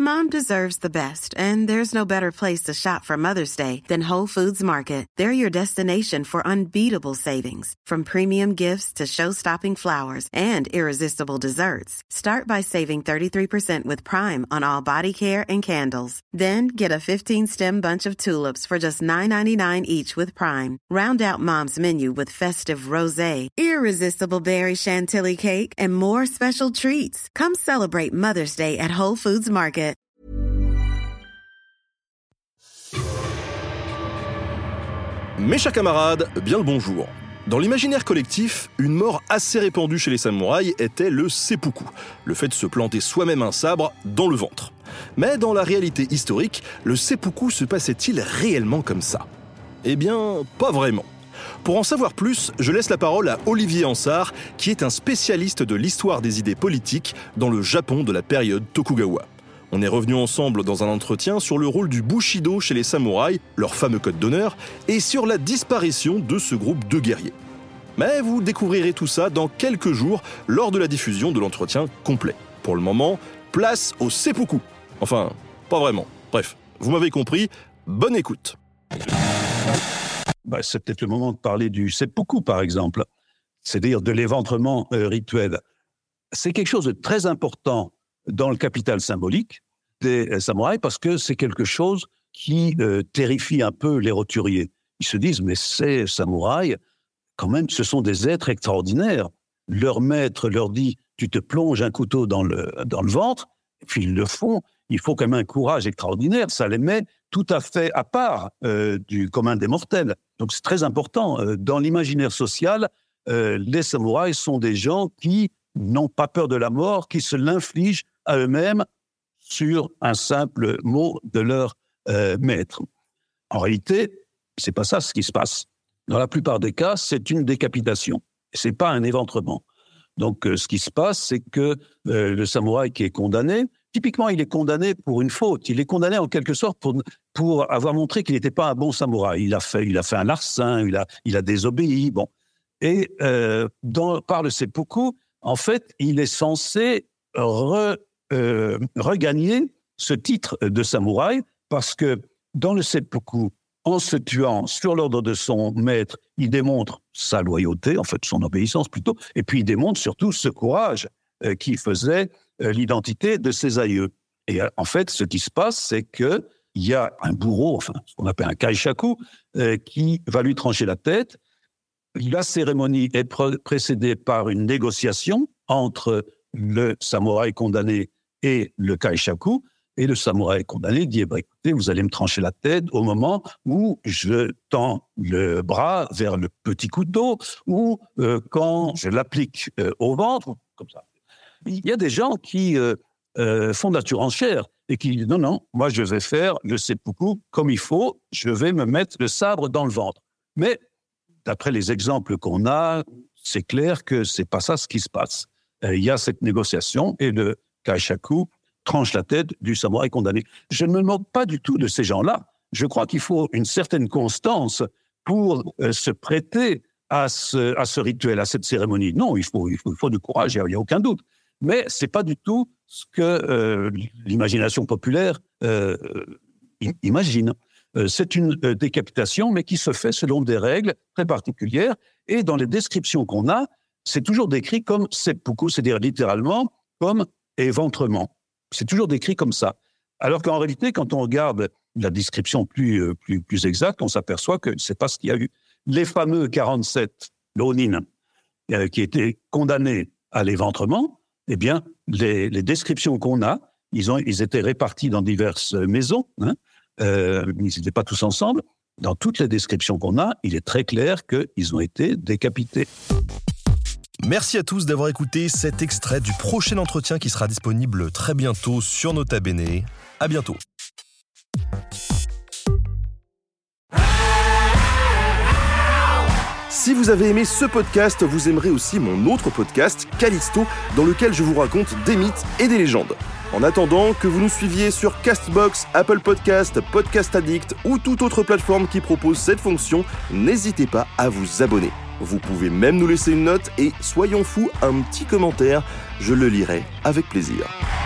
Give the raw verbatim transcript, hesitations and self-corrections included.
Mom deserves the best, and there's no better place to shop for Mother's Day than Whole Foods Market. They're your destination for unbeatable savings, from premium gifts to show-stopping flowers and irresistible desserts. Start by saving thirty-three percent with Prime on all body care and candles. Then get a fifteen-stem bunch of tulips for just nine ninety-nine each with Prime. Round out Mom's menu with festive rosé, irresistible berry chantilly cake, and more special treats. Come celebrate Mother's Day at Whole Foods Market. Mes chers camarades, bien le bonjour. Dans l'imaginaire collectif, une mort assez répandue chez les samouraïs était le seppuku, le fait de se planter soi-même un sabre dans le ventre. Mais dans la réalité historique, le seppuku se passait-il réellement comme ça ? Eh bien, pas vraiment. Pour en savoir plus, je laisse la parole à Olivier Ansart, qui est un spécialiste de l'histoire des idées politiques dans le Japon de la période Tokugawa. On est revenu ensemble dans un entretien sur le rôle du Bushido chez les samouraïs, leur fameux code d'honneur, et sur la disparition de ce groupe de guerriers. Mais vous découvrirez tout ça dans quelques jours lors de la diffusion de l'entretien complet. Pour le moment, place au seppuku. Enfin, pas vraiment. Bref, vous m'avez compris, bonne écoute. Bah, c'est peut-être le moment de parler du seppuku, par exemple, c'est-à-dire de l'éventrement euh, rituel. C'est quelque chose de très important dans le capital symbolique des samouraïs, parce que c'est quelque chose qui euh, terrifie un peu les roturiers. Ils se disent, mais ces samouraïs, quand même, ce sont des êtres extraordinaires. Leur maître leur dit, tu te plonges un couteau dans le, dans le ventre, et puis ils le font. Il faut quand même un courage extraordinaire. Ça les met tout à fait à part euh, du commun des mortels. Donc c'est très important. Euh, dans l'imaginaire social, euh, les samouraïs sont des gens qui n'ont pas peur de la mort, qui se l'infligent à eux-mêmes sur un simple mot de leur euh, maître. En réalité, c'est pas ça ce qui se passe. Dans la plupart des cas, c'est une décapitation. C'est pas un éventrement. Donc, euh, ce qui se passe, c'est que euh, le samouraï qui est condamné, typiquement, il est condamné pour une faute. Il est condamné en quelque sorte pour, pour avoir montré qu'il n'était pas un bon samouraï. Il a fait, il a fait un larcin, il a, il a désobéi. Bon. Et euh, dans, par le seppuku, en fait, il est censé re, euh, regagner ce titre de samouraï, parce que dans le seppuku, en se tuant sur l'ordre de son maître, il démontre sa loyauté, en fait son obéissance plutôt, et puis il démontre surtout ce courage euh, qui faisait euh, l'identité de ses aïeux. Et euh, en fait, ce qui se passe, c'est qu'il y a un bourreau, enfin ce qu'on appelle un kaishaku, euh, qui va lui trancher la tête. La cérémonie est pr- précédée par une négociation entre le samouraï condamné et le kaishaku, et le samouraï condamné dit, eh ben, écoutez, vous allez me trancher la tête au moment où je tends le bras vers le petit couteau, ou euh, quand je l'applique euh, au ventre, comme ça. Il y a des gens qui euh, euh, font de la surenchère et qui disent, non, non, moi je vais faire le seppuku comme il faut, je vais me mettre le sabre dans le ventre. Mais d'après les exemples qu'on a, c'est clair que c'est pas ça ce qui se passe. Euh, il y a cette négociation et le kaishaku tranche la tête du samouraï condamné. Je ne me moque pas du tout de ces gens-là. Je crois qu'il faut une certaine constance pour euh, se prêter à ce, à ce rituel, à cette cérémonie. Non, il faut, il faut, il faut du courage, il n'y a, a aucun doute. Mais ce n'est pas du tout ce que euh, l'imagination populaire euh, imagine. Euh, c'est une euh, décapitation, mais qui se fait selon des règles très particulières. Et dans les descriptions qu'on a, c'est toujours décrit comme seppuku, c'est-à-dire littéralement comme éventrement. C'est toujours décrit comme ça. Alors qu'en réalité, quand on regarde la description plus, plus, plus exacte, on s'aperçoit que ce n'est pas ce qu'il y a eu. Les fameux quarante-sept Ronin euh, qui étaient condamnés à l'éventrement, eh bien, les, les descriptions qu'on a, ils, ont, ils étaient répartis dans diverses maisons, hein, euh, ils n'étaient pas tous ensemble. Dans toutes les descriptions qu'on a, il est très clair qu'ils ont été décapités. Merci à tous d'avoir écouté cet extrait du prochain entretien qui sera disponible très bientôt sur Nota Bene. À bientôt. Si vous avez aimé ce podcast, vous aimerez aussi mon autre podcast, Callisto, dans lequel je vous raconte des mythes et des légendes. En attendant, que vous nous suiviez sur Castbox, Apple Podcast, Podcast Addict ou toute autre plateforme qui propose cette fonction, n'hésitez pas à vous abonner. Vous pouvez même nous laisser une note et, soyons fous, un petit commentaire, je le lirai avec plaisir.